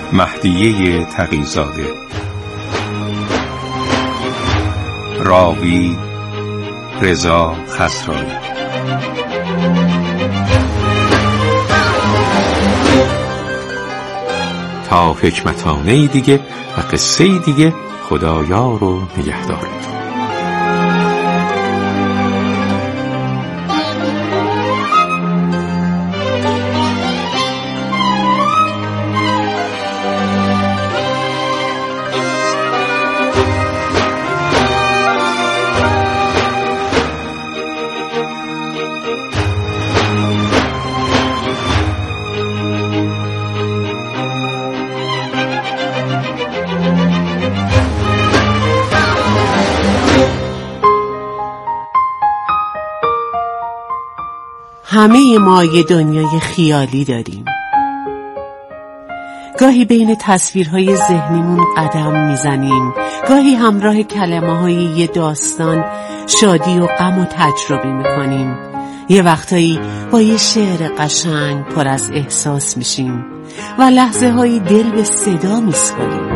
مهدیه تقی‌زاده. راوی رضا خسرایی. تا حکمتانه دیگه و قصه دیگه، خدایار و نگهدار. همه ما یه دنیای خیالی داریم. گاهی بین تصویرهای ذهنیمون قدم میزنیم، گاهی همراه کلمه‌های یه داستان شادی و غم و تجربه میکنیم. یه وقتایی با یه شعر قشنگ پر از احساس میشیم و لحظه هایی دل به صدا میسپاریم.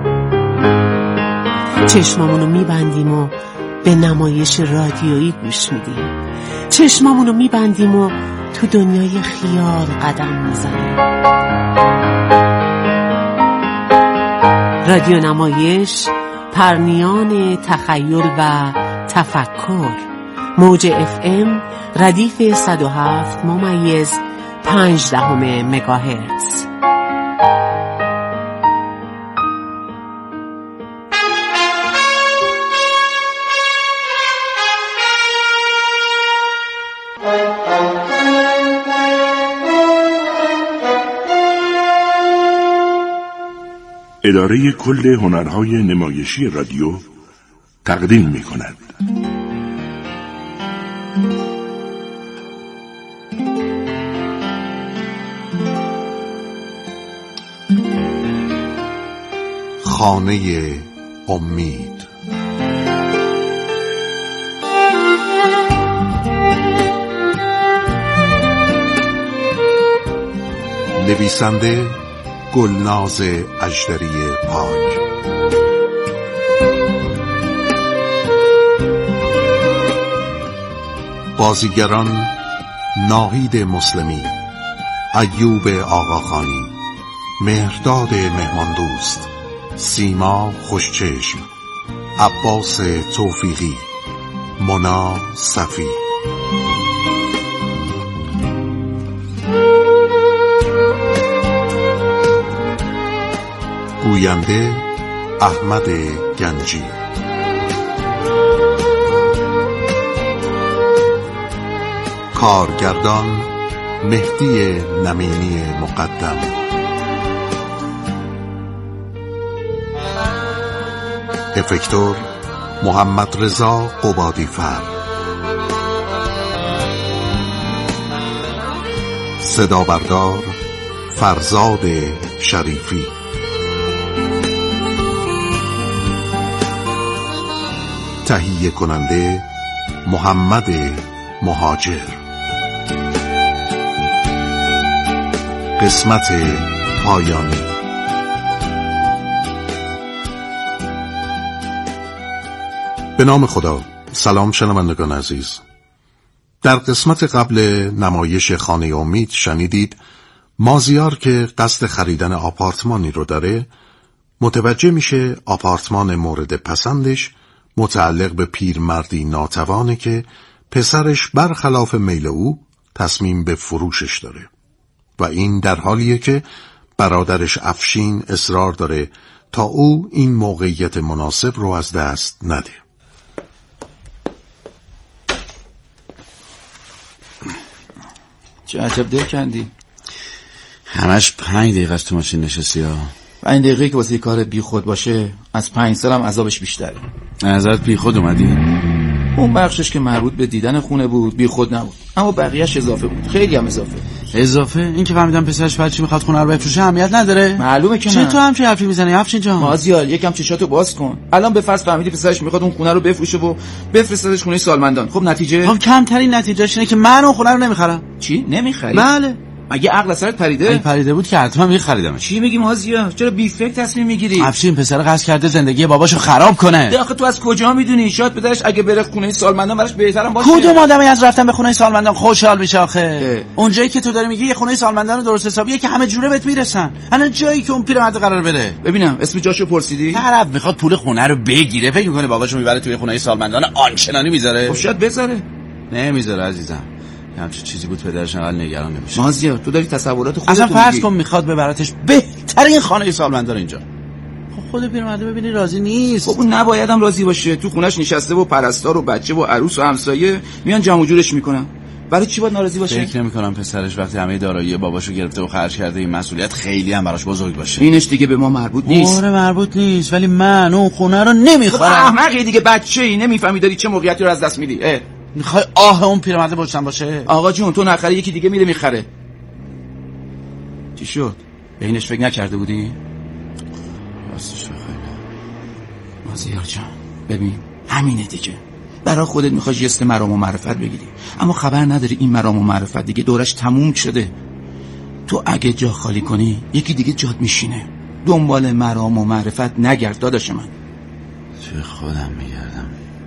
چشمامونو میبندیم و به نمایش رادیویی گوش میدیم. چشمامونو میبندیم و تو دنیای خیال قدم میزنیم. رادیو نمایش، پرنیان تخیل و تفکر. موج FM ردیف 107.5 مگاهرتز. اداره کل هنرهای نمایشی رادیو تقدیم می‌کند. خانه امید. نویسنده گلناز اژدری پاک. بازیگران: ناهید مسلمی، ایوب آقاخانی، مهرداد مهماندوست، سیما خوشچشم، عباس توفیقی، مونا صفی. گوینده: احمد گنجی. کارگردان: مهدی نمینی مقدم. افکتور: محمد رضا قبادی‌فر. صدا بردار: فرزاد شریفی. تهیه کننده: محمد مهاجر. قسمت پایانی. به نام خدا. سلام شنوندگان عزیز. در قسمت قبل نمایش خانه امید شنیدید مازیار که قصد خریدن آپارتمانی رو داره، متوجه میشه آپارتمان مورد پسندش متعلق به پیرمردی ناتوانه که پسرش برخلاف میل او تصمیم به فروشش داره و این در حالیه که برادرش افشین اصرار داره تا او این موقعیت مناسب رو از دست نده. چه عجب دل کندی؟ همش 5 دقیقه از تو ماشین نشستی ها. 5 دقیقه که واسه کار بی خود باشه از 5 سال هم عذابش بیشتره. ازت بی خود اومدی؟ اون بخشش که مربوط به دیدن خونه بود بی خود نبود، اما بقیه‌اش اضافه بود. خیلی هم اضافه. این که فهمیدم پسرش بچه‌ی میخواد خونه رو بفروشه اهمیت نداره؟ معلومه که نه. چه تو هم چه حرفی میزنی افشین جان؟ مازیار یکم چشاتو باز کن. الان به فرض فهمیدی پسرش میخواد اون خونه رو بفروشه و بفرستادش خونه سالمندان. خب نتیجه؟ خب کمترین نتیجهش اینه که من اون خونه رو نمیخرم. چی؟ نمیخری؟ بله. مگه عقل سرت پریده؟ این پریده بود که حتما می‌خریدمش. چی میگی مازیار؟ چرا بی فکر تصمیم میگیری؟ افشین پسر قصد کرده زندگی باباشو خراب کنه. آخه تو از کجا میدونی؟ شاید پدرش اگه بره خونه سالمندان براش بهترم باشه. کدوم آدمی از رفتن به خونه سالمندان خوشحال میشه آخه؟ اونجایی که تو داری میگی یه خونه سالمندان درست حسابیه که همه جوره بهت میرسن. الان جایی که اون پیرمرد قرار بره. ببینم اسم جاشو پرسیدی؟ طرف میخواد پول خونه رو بگیره، فکر میکنه باباشو میبره توی خونه سالمندان آنچنانی میذاره؟ خب شاید بذاره. نمیذاره عزیزم. همچین چیزی بود پدرش انقدر نگران نمیشه. مازیار تو داری تصورات خودت اصلا فرض کن میخواد ببرتش بهترین خانه سالمندان اینجا. خب خود پیرمرده ببینی راضی نیست. خب اون نبایدم راضی باشه. تو خونش نشسته و پرستار و بچه و عروس و همسایه میان جمع و جورش میکنن. برای چی باید ناراضی باشه؟ فکر نمی‌کنم پسرش وقتی همه دارایی باباشو گرفته و خرج کرده این مسئولیت خیلی هم براش بزرگ باشه. اینش دیگه به ما مربوط نیست. آره مربوط نیست، ولی من اون خونه رو نمیخوام. احمقی دیگه، بچه‌ای نمیفهمی داری چه موقعیتی رو از دست میدی. میخوای آه اون پیرمرده بچم باشه؟ آقا جون تو نخره یکی دیگه میره میخره. چی شد؟ به اینش فکر نکرده بودی؟ راستش خیلی. مازیار جان ببین همینه دیگه. برای خودت میخوای جست مرام و معرفت بگیری، اما خبر نداری این مرام و معرفت دیگه دورش تموم شده. تو اگه جا خالی کنی یکی دیگه جات میشینه. دنبال مرام و معرفت نگرد داداش من. توی خودم میگردم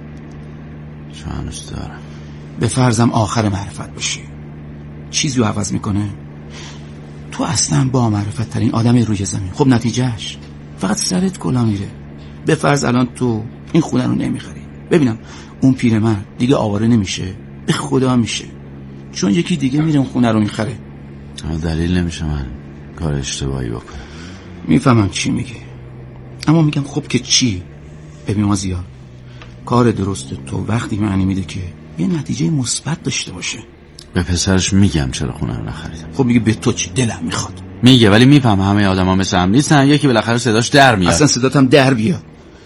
چون هنوز دارم. به فرضم آخر معرفت باشی چیزی رو عوض میکنه؟ تو اصلا با معرفت ترین آدم روی زمین. خب نتیجهش فقط سرت کلا میره. به فرض الان تو این خونه رو نمیخری، ببینم اون پیرمرد دیگه آواره نمیشه؟ به خدا میشه، چون یکی دیگه میره اون خونه رو میخره. اما دلیل نمیشه من کار اشتباهی بکنم. میفهمم چی میگی، اما میگم خب که چی؟ ببین مازیار، کار درست تو وقتی معنی میده که یه نتیجه مثبت داشته باشه. به پسرش میگم چرا خونه رو نخریدم. خب میگه به تو چی؟ دلم میخواد. میگه ولی میفهم همه آدما مثل هم نیستن، یکی بالاخره صداش در میاد. اصلا صدات هم در بیاد.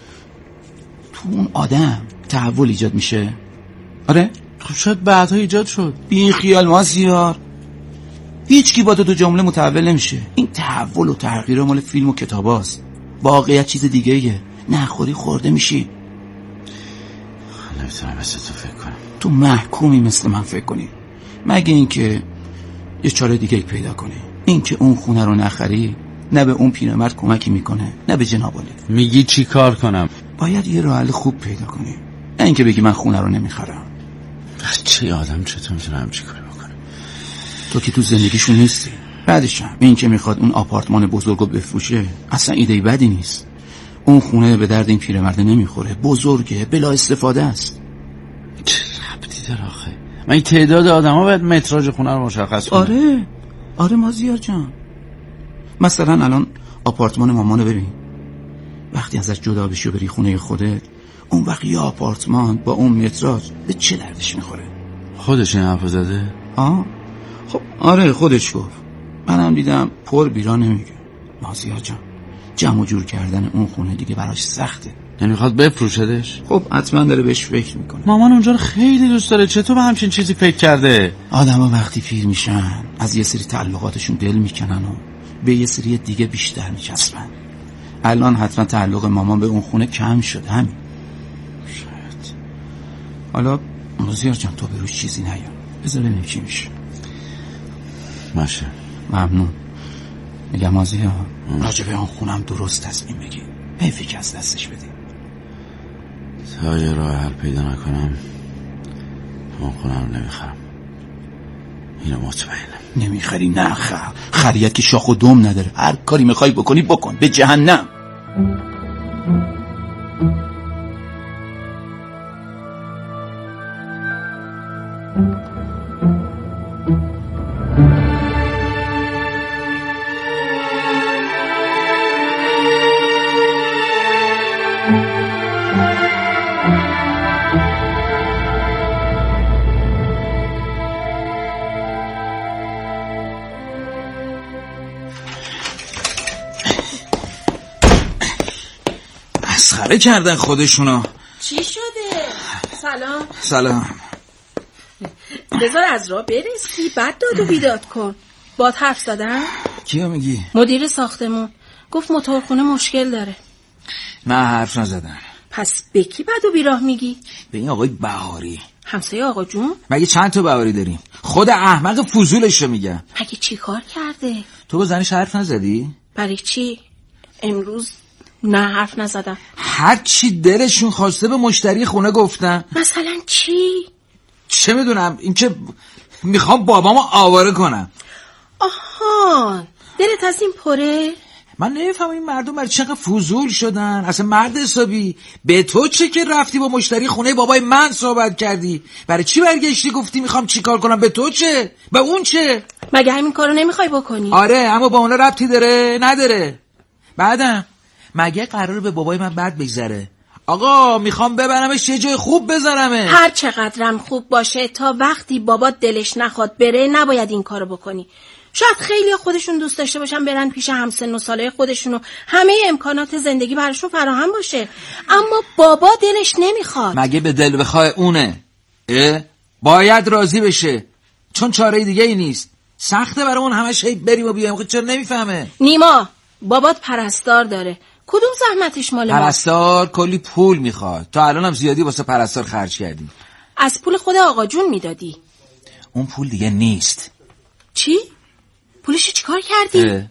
تو اون آدم تحول ایجاد میشه. آره خب شاید بعدها ایجاد شد. بی خیال مازیار، هیچ کی با تو جمله متحول نمیشه. این تحول و تغییر مال فیلم و کتاباست. واقعیت چیز دیگه ایه. نخوری خورده میشی. نمیتونم مثل تو فکر کنم. تو محکومی مثل من فکر کنی، مگه اینکه یه چاره دیگه پیدا کنی. اینکه اون خونه رو نخری نه به اون پیرمرد کمکی میکنه نه به جناب عالی. میگی چی کار کنم؟ باید یه راه حل خوب پیدا کنی، نه اینکه بگی من خونه رو نمیخرم. چه آدم چطور میتونه همچین کاری بکنه؟ تو که تو زندگیشون نیستی. بعدش هم این که میخواد اون آپارتمان بزرگو بفروشه اصلا ایده بدی نیست. اون خونه به درد این پیرمرد نمیخوره، بزرگه، بلا استفاده است. چه ربطی داره آخه؟ من این تعداد آدما باید متراژ خونه رو مشخص کنم. آره مازیار جان، مثلا الان آپارتمان مامانو ببین. وقتی ازش جدا بشی و بری خونه خودت، اون وقت یه آپارتمان با اون متراژ به چه دردش میخوره؟ خودش این حرفو زده؟ خب آره خودش گفت. منم دیدم پر بیرا نمیگه. مازیار جان، جمع و جور کردن اون خونه دیگه براش سخته. یعنی میخواد بفروشدش؟ خب حتما داره بهش فکر میکنه. مامان اونجا رو خیلی دوست داره، چطور به همچین چیزی فکر کرده؟ آدما وقتی پیر میشن از یه سری تعلقاتشون دل میکنن و به یه سری دیگه بیشتر میچسبن. الان حتما تعلق مامان به اون خونه کم شد. همین شاید. حالا مازیار جان تو به روش چیزی نیار، بذار ببینیم چی میشه. باشه ممنون. میگم مازیار راجع به اون خونم درست تصمیم بگی، حیفی که از دستش بدی. تا یه راه حل پیدا نکنم اون خونه رو نمیخرم، اینو مطمئنم. نمیخری؟ نه خریت که شاخ و دم نداره. هر کاری میخوای بکنی بکن، به جهنم. مسخره کردن خودشونو. چی شده؟ سلام. بذار از راه برسی بعد داد و بیداد کن. باد حرف زدن؟ کیو میگی؟ مدیر ساختمون گفت موتورخونه مشکل داره. نه حرف نزدن. پس به کی بد و بیراه میگی؟ به این آقای بهاری. همسایه آقا جون؟ مگه چند تا بهاری داریم؟ خود احمق فضولشو میگم. مگه چی کار کرده؟ تو با زنش حرف نزدی؟ برای چی؟ امروز نه حرف نزدم. هر چی دلشون خواسته به مشتری خونه گفتن. مثلا چی؟ چه میدونم، این که میخوام بابامو آواره کنم. آها، دلت از این پره؟ من نمیفهمم این مردم برای چقدر فضول شدن. اصلا مرد حسابی، به تو چه که رفتی با مشتری خونه بابای من صحبت کردی؟ برای چی برگشتی گفتی میخوام چی کار کنم؟ به تو چه؟ به اون چه؟ مگه همین کارو نمیخوای بکنی؟ آره، اما با اونا ربطی داره؟ نداره. بعدم مگه قراره به بابای من بد بگذره؟ آقا میخوام ببرمش یه جای خوب بذارمه. هر چقدرم خوب باشه تا وقتی بابا دلش نخواد بره نباید این کارو بکنی. شاید خیلی خودشون دوست داشته باشن برن پیش همسن و سالای خودشون و همه امکانات زندگی براشون فراهم باشه، اما بابا دلش نمیخواد. مگه به دل بخواه اونه؟ باید راضی بشه، چون چاره دیگه ای نیست. سخته برامون همش بریم و بیایم. خود چرا نمیفهمه؟ نیما، بابات پرستار داره، کدوم زحمتش مال ما؟ پرستار کلی پول میخواد. تا الانم زیادی واسه پرستار خرج کردیم. از پول خود آقا جون میدادی. اون پول دیگه نیست. چی؟ پولشو چیکار کردی؟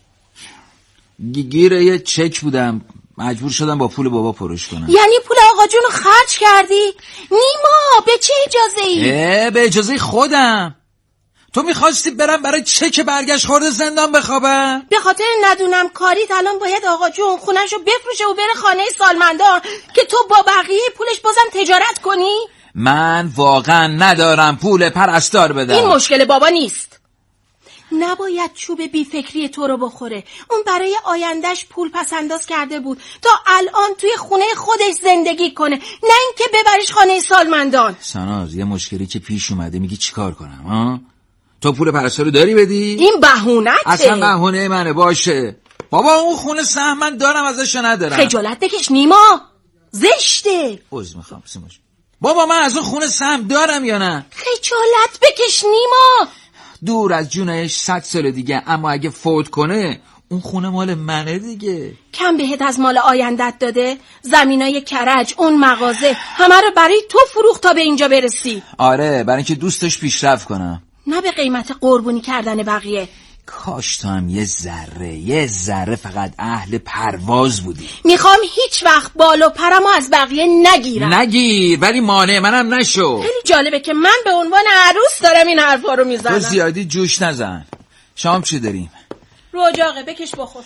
گیر یه چک بودم، مجبور شدم با پول بابا پرش کنم. یعنی پول آقا جونو خرج کردی؟ نیما، به چه اجازه‌ای؟ به اجازه خودم. تو میخواستی برم برای چک برگشت خورده زندان بخوابم؟ به خاطر ندونم کاریت الان باید آقا جون خونه‌شو بفروشه و بره خانه سالمندان که تو با بقیه پولش بازم تجارت کنی؟ من واقعا ندارم پول پرستار بدم. این مشکل بابا نیست. نباید چوب بی فکری تو رو بخوره. اون برای آیندهش پول پس انداز کرده بود تا الان توی خونه خودش زندگی کنه، نه اینکه ببرش خانه سالمندان. ساناز، یه مشکلی که پیش اومده میگی چیکار کنم ها؟ تو پول پرستار رو داری بدی؟ این بهونته. اصلا بهونه منه. باشه بابا، اون خونه سهم من دارم ازش ندارم. خجالت بکش نیما، زشته. عذر میخوام سیموش. بابا من از اون خونه سهم دارم یا نه؟ خجالت بکش نیما. دور از جونش 100 سال دیگه، اما اگه فوت کنه اون خونه مال منه دیگه. کم بهت از مال آیندت داده؟ زمینای کرج، اون مغازه، همه رو برای تو فروخت تا به اینجا برسی. آره، برای اینکه دوستش پیشرفت کنم، نه به قیمت قربونی کردن بقیه. کاش تو هم یه ذره فقط اهل پرواز بودی. میخوام هیچ وقت بال و پرمو از بقیه نگیرم. نگیر، ولی مانع منم نشو. خیلی جالبه که من به عنوان عروس دارم این حرفا رو میزنم. تو زیادی جوش نزن. شام چی داریم؟ رو اجاقه بکش بخور.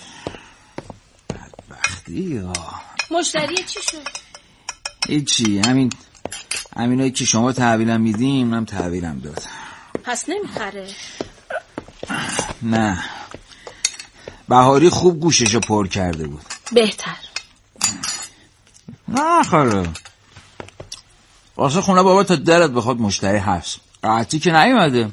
بدبختی. مشتری چی شد؟ هیچی، همینایی که شما تحویلم میدیم منم تحویلم داد. پس نمیخره؟ نه، بهاری خوب گوششو پر کرده بود. بهتر. نه خاله، واسه خونه بابا تا درت بخواد مشتری هست. قطعی که نیومده.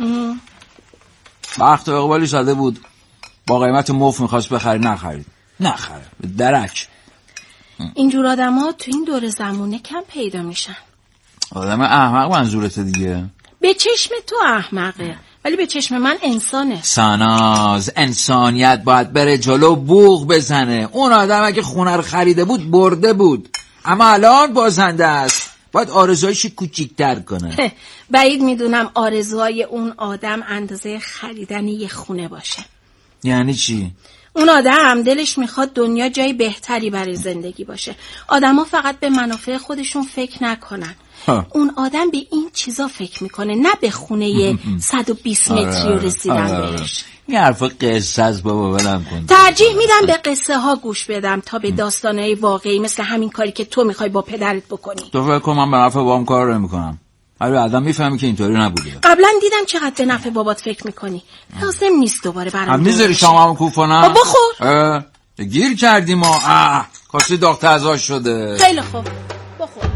وقت اقبالی زده بود با قیمت مفت میخواست بخری، نخره به درک. اینجور آدم ها تو این دور زمونه کم پیدا میشن. آدم احمق منظورته دیگه؟ به چشم تو احمقه، ولی به چشم من انسانه. ساناز، انسانیت باید بره جلو، بوق بزنه. اون آدم اگه خونه رو خریده بود برده بود، اما الان بازنده است. باید آرزوهایش کوچیک‌تر کنه. بعید میدونم آرزوهای اون آدم اندازه خریدن یه خونه باشه. یعنی چی؟ اون آدم دلش میخواد دنیا جای بهتری برای زندگی باشه. آدما فقط به منافع خودشون فکر نکنن. اون آدم به این چیزا فکر میکنه، نه به خونه 120 متری رسیدن بهش. این حرفا قصه است بابا، ولم کن. ترجیح میدم به قصه ها گوش بدم تا به داستانهای واقعی مثل همین کاری که تو میخوای با پدرت بکنی. تو فکر کن من به نفع بابام کار نمیکنم؟ هر آدم میفهمی که اینطوری نبوده. قبلا دیدم چقدر به نفع بابات فکر میکنی. لازم نیست دوباره برام. میذاری شامم کوفونم؟ بخور. گیر کردیم ما. کاسه داغ تازه شده. خیلی خوب، بخور.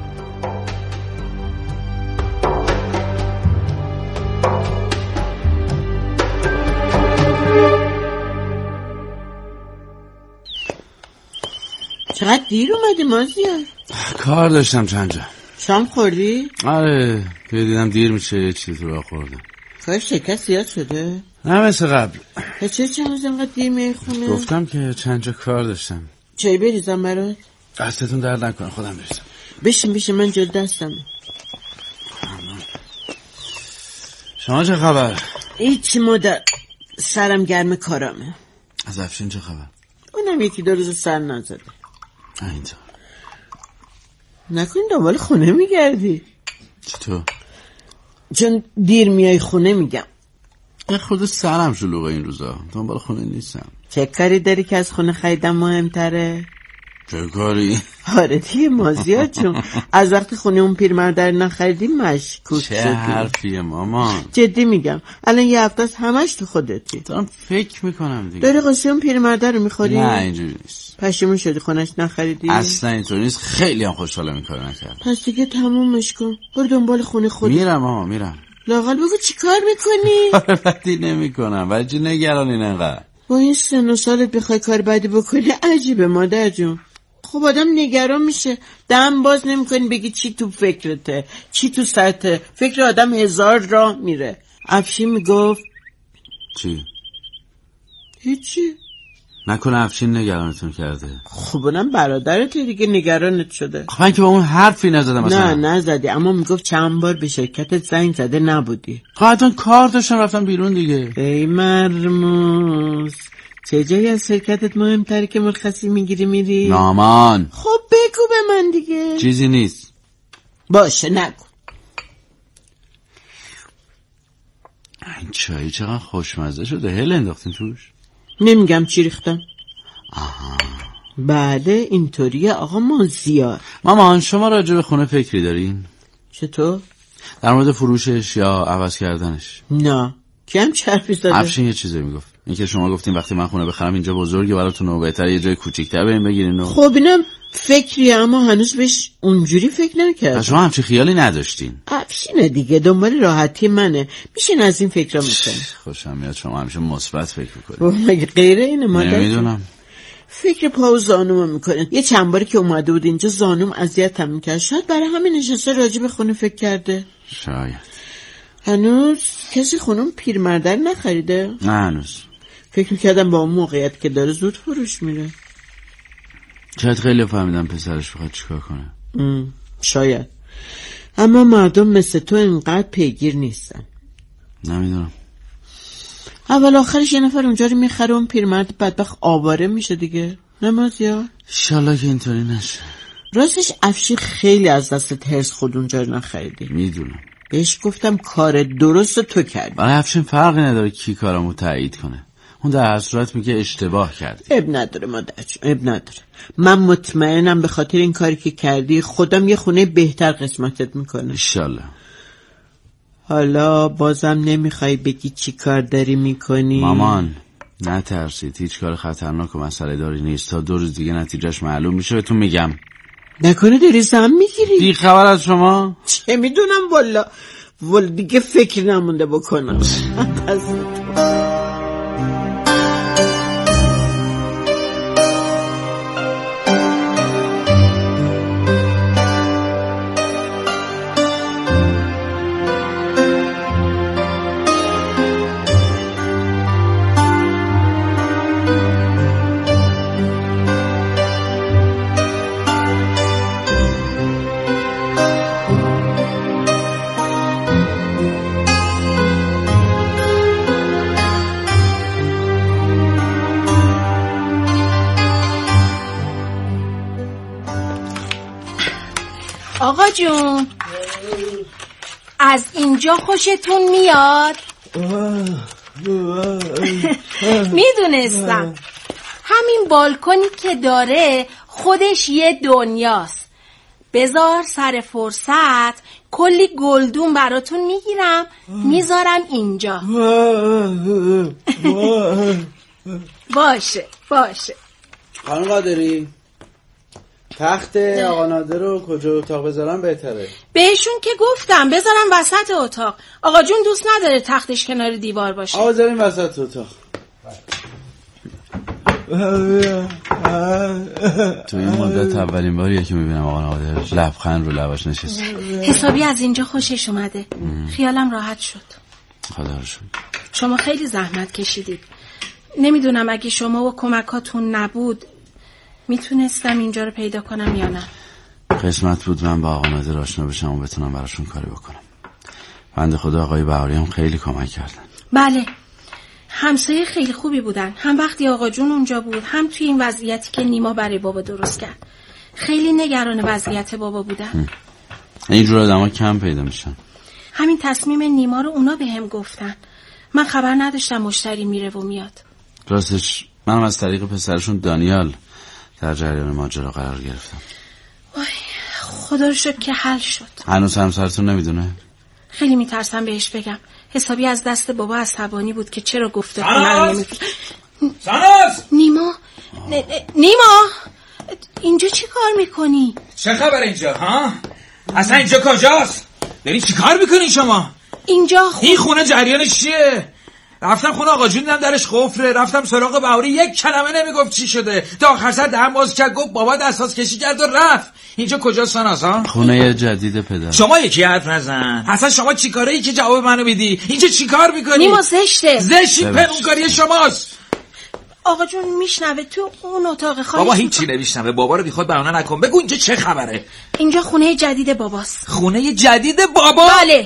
چقدر دیر اومدی مازیار؟ کار داشتم چند جا. شام خوردی؟ آره، که دیدم دیر میشه یه چیز رو خوردم. کار شکست زیاد شده؟ نه مثل قبل. چه چند اینقدر دیر میای خونه؟ گفتم که چند جا کار داشتم. چای بریزم برات؟ دستتون درد نکنه، خودم بریزم. بشین من جلو دستم. شما چه خبر؟ هیچ مادر، سرم گرم کارامه. از افشین چه خبر؟ اونم یکی دو روز سر نزده. اینطور نکن دنبال خونه میگردی؟ چطور؟ چون دیر میای خونه میگم. خود سرم شلوغه این روزا، دنبال خونه نیستم. چه کاری داری که از خونه خریدن مهمتره؟ چه کاری؟ آره دیگه مازیار جون، از وقتی خونه اون پیرمرد رو نخریدی مشکوک شدی. چه حرفیه مامان؟ جدی میگم، الان یه هفته است همش تو خودتی. دارم فکر میکنم دیگه. داری قصه اون پیرمرد رو میخوری؟ نه اینجوری نیست. پشیمون شدی خونش نخریدی؟ اصلا اینطوری نیست، خیلی هم خوشحالم این کارو نکردم. پس دیگه تمومش کن، برو دنبال خونه خودت. میرم ماما میرم. لااقل بگو چی کار میکنی؟ بدی نمیکنم، ولی چی نگرانین انقدر؟ با این سن و سالت بخوای کار بدی بکنی عجیبه مادر جون. خب آدم نگران میشه، دم باز نمیکنی بگی چی تو فکرته، چی تو سرته. فکر آدم هزار راه میره. افشین میگفت چی؟ هیچی. نکنه افشین نگرانتون کرده؟ خب اونم برادرته دیگه، نگرانت شده. خب من که با اون حرفی نزدم نه نزدی، اما میگفت چند بار به شرکتت زنگ زده نبودی. خب حتما کار داشتم رفتم بیرون دیگه. ای مرموز، چه جایی از شرکتت مهمتره که مرخصی میگیری میری؟ نامان. خب بگو به من دیگه. چیزی نیست. باشه نگو. این چایی چقدر خوشمزه شده، هل انداختین توش؟ نمیگم چی ریختم. آها. بله اینطوریه آقا مازیار. مامان شما راجع به خونه فکری دارین؟ چطور؟ در مورد فروشش یا عوض کردنش؟ نه کم چرفی زده. افشین یه چیزی میگفت، اینکه شما گفتین وقتی من خونه بخرم اینجا بزرگه براتون و بهتره یه جای کوچیک‌تر بریم بگیرین. خب اینم فکریه، اما هنوز بهش اونجوری فکر نکردم. شما همچین خیالی نداشتین؟ افشینه دیگه، دنبال راحتی منه، میشین از این فکرا میکنی. خوشم میاد شما همیشه مثبت فکر میکنید. مگه غیره اینه مادر؟ نمیدونم. فکر پا و زانومو میکنه. یه چند باری که اومده بود اینجا زانوم اذیتم میکرد، شاید برای همین نشسته راجع به خونه فکر کرده. شاید. هنوز کسی خونم پیرمرده رو نخریده؟ نه هنوز. فکر میکردم با اون موقعیت که داره زود فروش میره. شاید خیلی فهمیدم پسرش بخواد چیکار کنه. شاید، اما مردم مثل تو اینقدر پیگیر نیستن. نمیدونم. اول آخرش یه نفر اونجا رو میخره، اون پیرمرد بدبخت آواره میشه دیگه. نه مازیار؟ انشالله که اینطوری نشه. راستش افشین خیلی از دستت هرس خود اونجا رو نخریدی. میدونم. بهش گفتم کار درست تو کردی. برای افشین فرقی نداره کی کارمو تایید کنه، اون در هر صورت میگه اشتباه کردی. اب نداره مادر جون، اب نداره. من مطمئنم به خاطر این کاری که کردی خودم یه خونه بهتر قسمتت میکنه. انشالله. حالا بازم نمیخوای بگی چی کار داری میکنی؟ مامان نترسید، هیچ کار خطرناک و مسئله داری نیست. تا 2 روز دیگه نتیجهش معلوم میشه بهتون میگم. نکنه داری زن میگیری؟ بی خبر از شما؟ چه میدونم والا دیگه فکر نمونده بکنم. آقا جون از اینجا خوشتون میاد؟ میدونستم همین بالکنی که داره خودش یه دنیاست. بذار سر فرصت کلی گلدون براتون میگیرم میذارم اینجا. باشه خانم قادری، تخت آقا نادر رو کجا اتاق بذارم بهتره؟ بهشون که گفتم بذارم وسط اتاق. آقا جون دوست نداره تختش کنار دیوار باشه. آقا بذاریم وسط اتاق. تو این مدت اولین باریه که میبینم آقا نادر لبخند رو لباش نشسته. حسابی از اینجا خوشش اومده. خیالم راحت شد. خدا رو شکر. شما خیلی زحمت کشیدید. نمیدونم اگه شما و کمکاتون نبود میتونستم اینجا رو پیدا کنم یا نه. قسمت بود من با آقا نادر آشنا بشم و بتونم براشون کاری بکنم. بنده خدا آقای بهاری هم خیلی کمک کردن. بله، همسایه خیلی خوبی بودن، هم وقتی آقا جون اونجا بود هم توی این وضعیتی که نیما برای بابا درست کرد. خیلی نگران وضعیت بابا بودن. اینجور آدم ها کم پیدا میشن. همین تصمیم نیما رو اونا بهم گفتن. من خبر نداشتم مشتری میره و میاد. راستش منم از طریق پسرشون دانیال در جریان ماجرا قرار گرفتم. وای خدا رو شکر که حل شد. هنوز همسرتون نمیدونه؟ خیلی میترسم بهش بگم. حسابی از دست بابا عصبانی بود که چرا گفته خونه ساناز! نیما نیما اینجا چی کار میکنی؟ چه خبر اینجا ها؟ اصلا اینجا کجاست؟ داری چی کار میکنی شما؟ اینجا این خونه جریانش چیه؟ رفتم خونه آقا جون دیدم درش قفله، رفتم سراغ بهاری یک کلمه نمیگفت چی شده تا آخر سر دهن باز کرد گفت بابا اساس کشی کرد و رفت. اینجا کجاست ساناز ها؟ خونه جدید پدر. شما یکی حرف نزن. اصلا شما چیکاره ای که جواب منو میدی؟ اینجا چیکار میکنی؟ نیما زشته. زشتی پنونکاری شماست. آقا جون میشنوه تو اون اتاق خالی. بابا هیچی نمیشنوه. بابا رو بیخود بهانه نکن. بگو اینجا چه خبره؟ اینجا خونه جدید باباست. خونه جدید بابا؟ بله.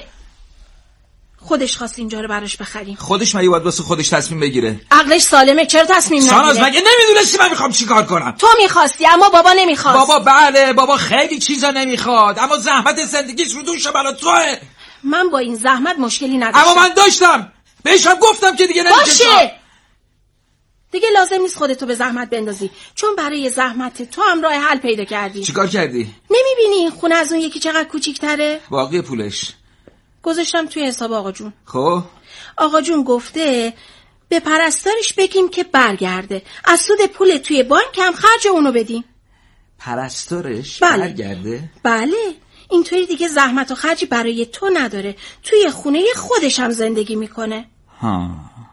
خودش خواست اینجا رو براش بخریم. خودش مگه باید واسه خودش تصمیم بگیره؟ عقلش سالمه، چرا تصمیم نگیره؟ ساناز مگه نمیدونستی من میخوام چیکار کنم؟ تو میخواستی اما بابا نمیخواست. بابا بله، بابا خیلی چیزا نمیخواد، اما زحمت زندگیش رو دوش بالا توئه. من با این زحمت مشکلی نداشتم. اما من داشتم. بهشم گفتم که دیگه نمیشه. باشه. دیگه لازم نیست خودتو به زحمت بندازی، چون برای زحمت تو هم راه حل پیدا کردی. چیکار کردی؟ نمیبینی این خونه از اون یکی چقدر کوچیک‌تره؟ باقی پولش گذاشتم توی حساب آقا جون. خب آقا جون گفته به پرستارش بگیم که برگرده، از سود پول توی بانک هم خرج اونو بدیم. پرستارش؟ بله. برگرده؟ بله، اینطوری دیگه زحمت و خرجی برای تو نداره، توی خونه خودش هم زندگی میکنه. ها،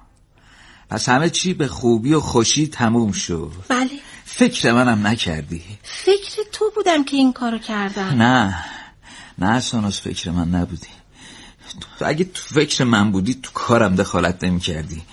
پس همه چی به خوبی و خوشی تموم شد. بله. فکر منم نکردی. فکر تو بودم که این کارو کردم. نه ساناز، فکر من نبودی. تو اگه تو فکر من بودی تو کارم دخالت نمی کردی.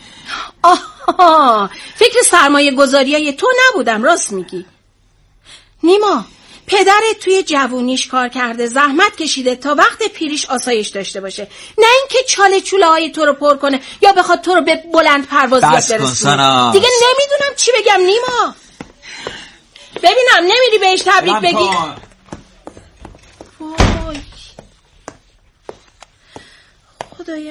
آها، فکر سرمایه گذاریای تو نبودم، راست میگی. نیما، پدرت توی جوونیش کار کرده، زحمت کشیده تا وقت پیریش آسایش داشته باشه، نه اینکه چاله چوله های تو رو پر کنه یا بخواد تو رو به بلند پروازیت برسونه. دیگه نمیدونم چی بگم نیما. ببینم نمیری بهش تبریک بگی؟ وای خدای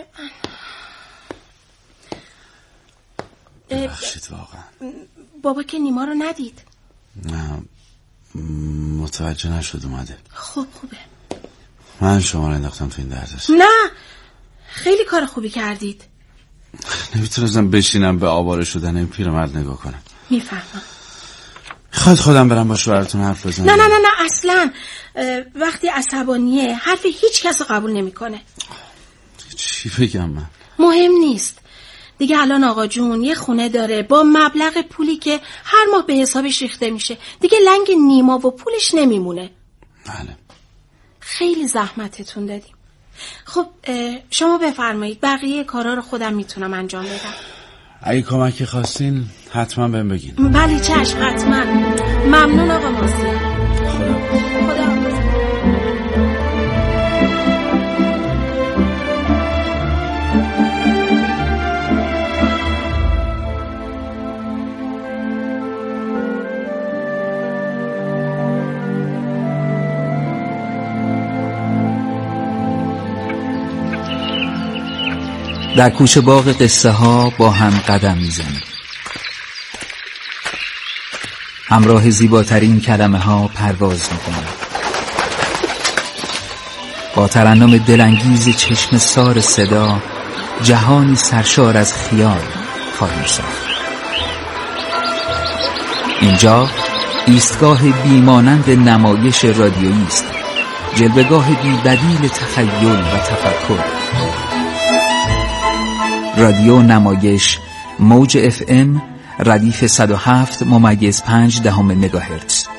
من. بخشید واقعا بابا که نیما رو ندید؟ نه، متوجه نشد اومده. خب خوبه. من شما رو انداختم تو این دردسر. نه، خیلی کار خوبی کردید. نمیتونستم بشینم به آواره شدن این پیرمرد نگاه کنم. میفهمم. خواهد خودم برم با شوهرتون حرف بزنم؟ نه اصلا. وقتی عصبانیه حرف هیچ کس رو قبول نمیکنه. چی بگم من؟ مهم نیست. دیگه الان آقا جون یه خونه داره با مبلغ پولی که هر ماه به حسابش ریخته میشه. دیگه لنگ نیما و پولش نمیمونه. بله. خیلی زحمتتون دادیم. خب شما بفرمایید، بقیه کارا رو خودم میتونم انجام بدم. اگه کمکی خواستین حتما بهم بگین. بله چشم، حتما. ممنون آقا مازیار. خدا در کوچه باغ قصه ها با هم قدم میزنیم. همراه زیباترین کلمه ها پرواز میکنیم. با ترنم دلانگیز چشم سار صدا جهانی سرشار از خیال خواهیم ساخت. اینجا ایستگاه بیمانند نمایش رادیویی است، جلوه‌گاه بی‌بدیل تخیل و تفکر. رادیو نمایش، موج FM، ردیف 107.5 مگاهرتز.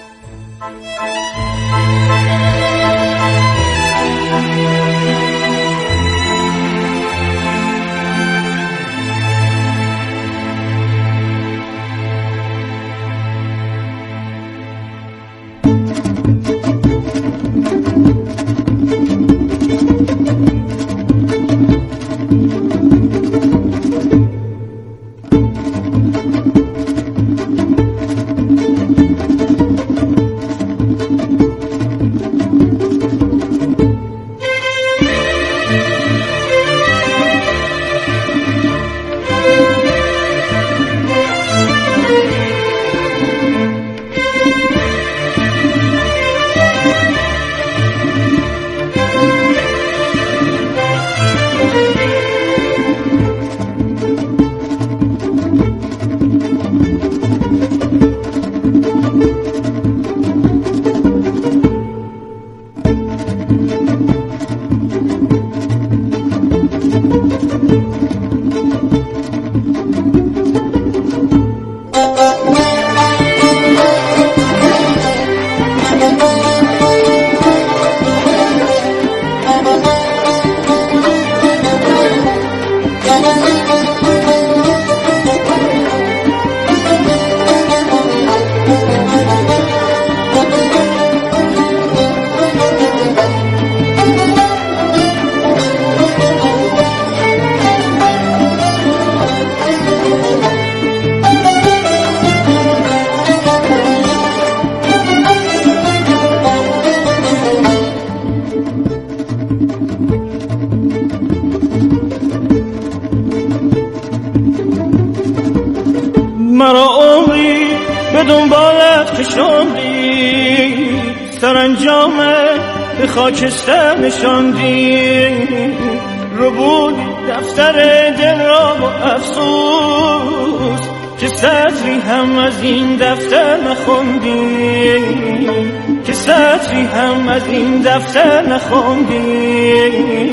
مرا عمری به دنبالت کشاندی، سرانجامت به خاکستر نشاندی، رو بود دفتر دل را با افسوس که سطری هم از این دفتر نخوندی، که سطری هم از این دفتر نخوندی.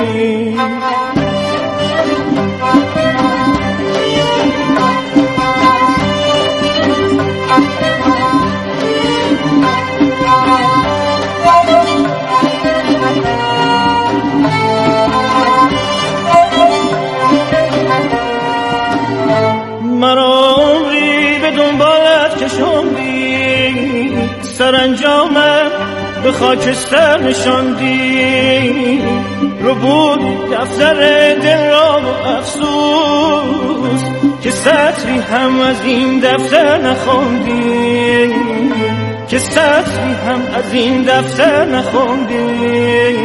مرا عمری به دنبالت کشاندی، سرانجامت به خاکستر نشاندی، رو بود دفتر دل را با افسوس که سطری هم از این دفتر نخوندی، که سطری هم از این دفتر نخوندی.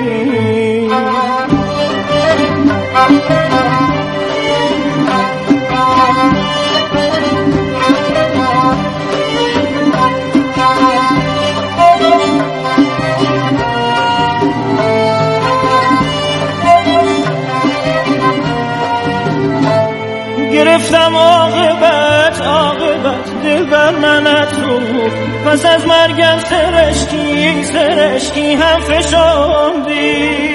گرفتم عاقبت دل بر من تو، پس از مرگم سرشکی هم فشاندی.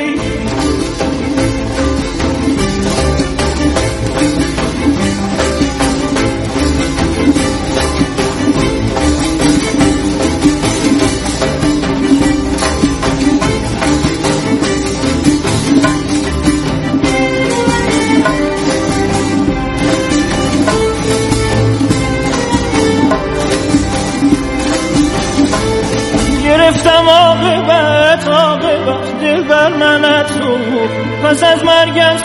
گرفتم عاقبت دل بر من تو، پس از مرگم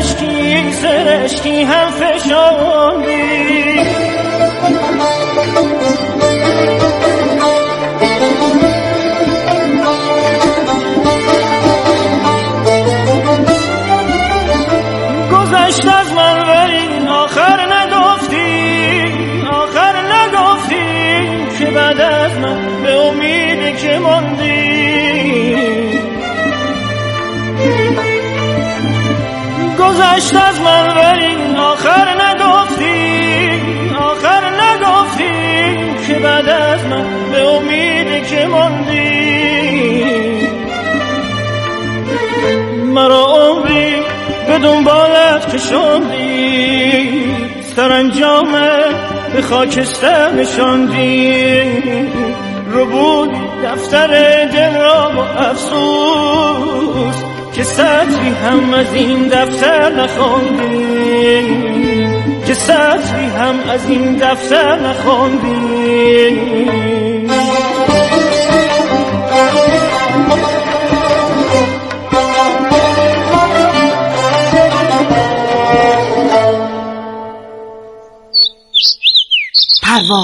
سرشکی هم فشاندی. گذشت از من ولی آخر نگفتی که بعد از من به امیدی که ماندی. گذشت از من ولی آخر نگفتی که بعد از من به امیدی که ماندی. مرا عمری به دنبالت کشاندی، سرانجامت به خاکستر نشاندی، رو بود دفتر دل را با افسوس که سطری هم از این دفتر نخوندی، که سطری هم از این دفتر نخوندی.